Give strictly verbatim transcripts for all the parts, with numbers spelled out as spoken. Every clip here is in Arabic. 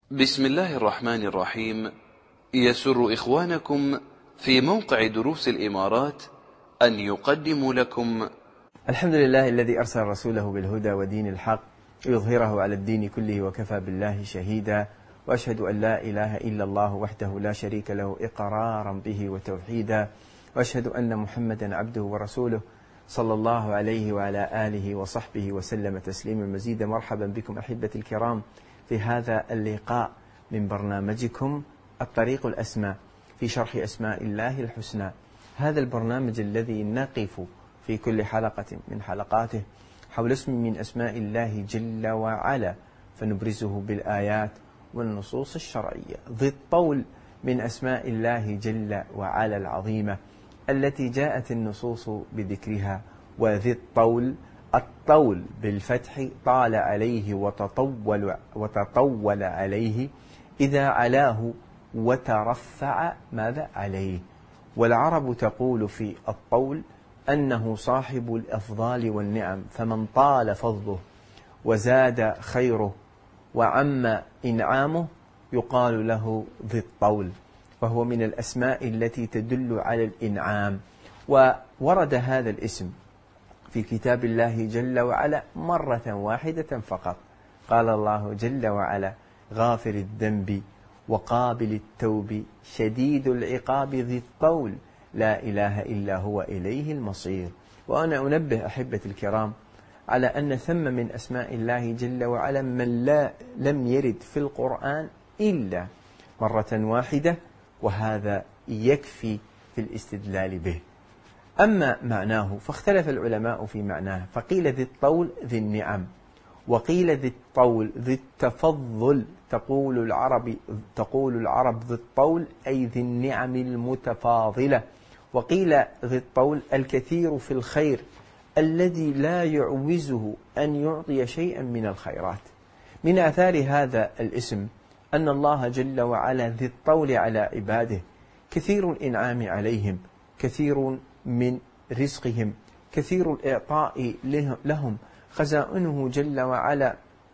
بسم الله الرحمن الرحيم. يسر إخوانكم في موقع دروس الإمارات أن يقدموا لكم الحمد لله الذي أرسل رسوله بالهدى ودين الحق يظهره على الدين كله وكفى بالله شهيدا، وأشهد أن لا إله إلا الله وحده لا شريك له إقرارا به وتوحيدا، وأشهد أن محمدا عبده ورسوله صلى الله عليه وعلى آله وصحبه وسلم تسليما مزيدا. مرحبا بكم أحبتي الكرام في هذا اللقاء من برنامجكم الطريق الأسمى في شرح أسماء الله الحسنى. هذا البرنامج الذي نقف في كل حلقة من حلقاته حول اسم من أسماء الله جل وعلا فنبرزه بالآيات والنصوص الشرعية، ذي الطول من أسماء الله جل وعلا العظيمة التي جاءت النصوص بذكرها. وذي الطول، الطول بالفتح، طال عليه وتطول, وتطول عليه إذا علاه وترفع ماذا عليه. والعرب تقول في الطول أنه صاحب الأفضال والنعم، فمن طال فضله وزاد خيره وعم إنعامه يقال له ذي الطول، فهو من الأسماء التي تدل على الإنعام. وورد هذا الاسم في كتاب الله جل وعلا مرة واحدة فقط. قال الله جل وعلا: غافر الذنب وقابل التوب شديد العقاب ذي الطول لا إله إلا هو إليه المصير. وأنا أنبه أحبتي الكرام على أن ثم من أسماء الله جل وعلا من لا لم يرد في القرآن إلا مرة واحدة، وهذا يكفي في الاستدلال به. أما معناه فاختلف العلماء في معناه، فقيل ذي الطول ذي النعم، وقيل ذي الطول ذي التفضل. تقول العرب تقول العرب ذي الطول أي ذي النعم المتفاضلة. وقيل ذي الطول الكثير في الخير الذي لا يعوزه أن يعطي شيئا من الخيرات. من آثار هذا الاسم أن الله جل وعلا ذي الطول على عباده، كثير الإنعام عليهم، كثير من رزقهم، كثير الإعطاء لهم، خزائنه جل وعلا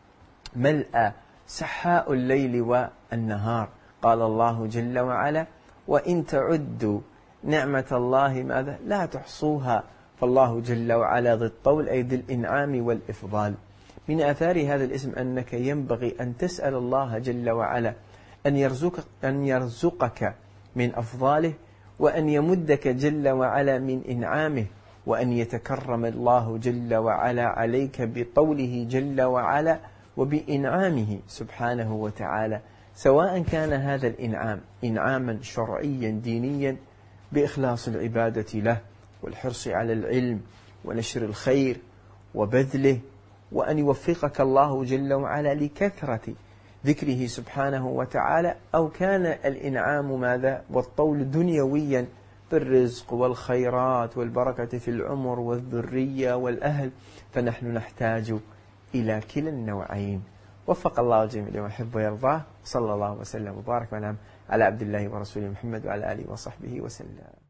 ملأ سحاء الليل والنهار. قال الله جل وعلا: وإن تعدوا نعمة الله ماذا لا تحصوها. فالله جل وعلا ذي الطول أي ذي الإنعام والإفضال. من آثار هذا الاسم أنك ينبغي أن تسأل الله جل وعلا أن يرزقك, أن يرزقك من أفضاله، وأن يمدك جل وعلا من إنعامه، وأن يتكرم الله جل وعلا عليك بطوله جل وعلا وبإنعامه سبحانه وتعالى، سواء كان هذا الإنعام إنعاما شرعيا دينيا بإخلاص العبادة له والحرص على العلم ونشر الخير وبذله، وأن يوفقك الله جل وعلا لكثرة ذكره سبحانه وتعالى، أو كان الإنعام ماذا والطول دنيويا بالرزق والخيرات والبركة في العمر والذرية والأهل، فنحن نحتاج إلى كلا النوعين. وفق الله الجميع لما يحب ويرضاه. صلى الله وسلم وبارك ونعم على عبد الله ورسوله محمد وعلى آله وصحبه وسلم.